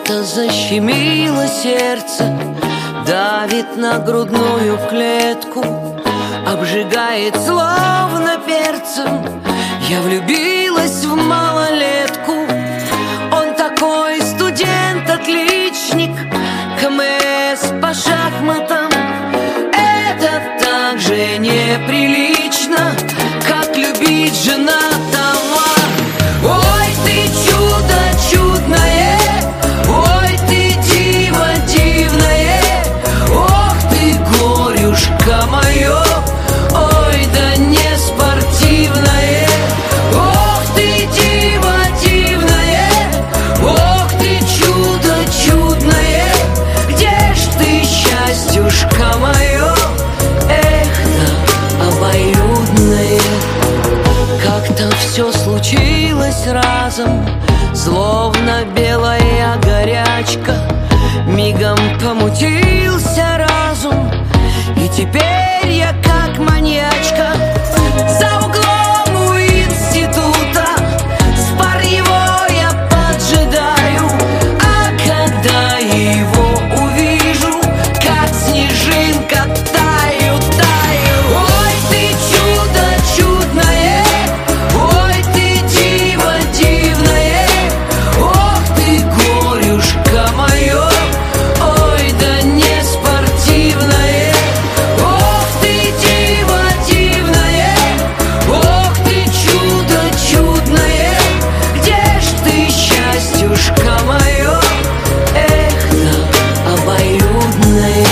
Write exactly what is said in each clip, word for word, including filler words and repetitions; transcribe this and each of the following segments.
Что-то защемило сердце, давит на грудную клетку, обжигает словно перцем. Я влюбилась в малолетку. Он такой студент-отличник, КМС по шахматам. Это так же неприлично, как любить женатого. Ой, ты чудо чудное, ой, ты диво дивное, ох ты горюшка мое, ой, да не спортивное. Ох ты диво дивное, ох ты чудо чудное, где ж ты, счастьюшка мое, эх, да обоюдное. Как-то все случилось разом, словно белая горячка. Мигом помутился разум, и теперь я как маньячка за углом у института. Спар его я поджидаю, а когда его увижу, как снежинка таю, таю. Ой, ты чудо чудное, ой, ты диво дивное, ох ты горюшка мое, ой, да не спортивное. Ох ты диво дивное, ох ты чудо чудное, где ж ты, счастьюшка мое, эх, да обоюдное.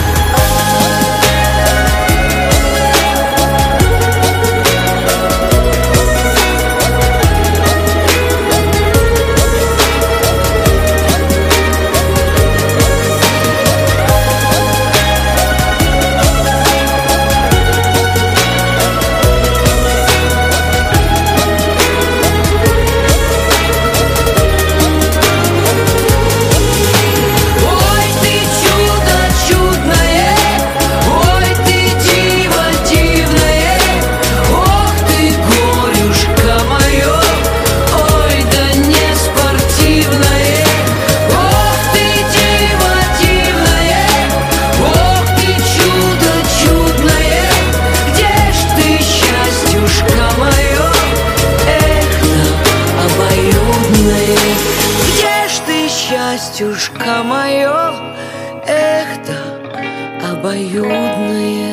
Ой, ты чудо чудное, ой, ты диво дивное, ох ты горюшка мое, ой, да не спортивное. Ох ты диво дивное, ох ты чудо чудное, где ж ты, счастьюшка мое, эх, да обоюдное. Где ж ты, счастьюшка мое, эх, да обоюдное.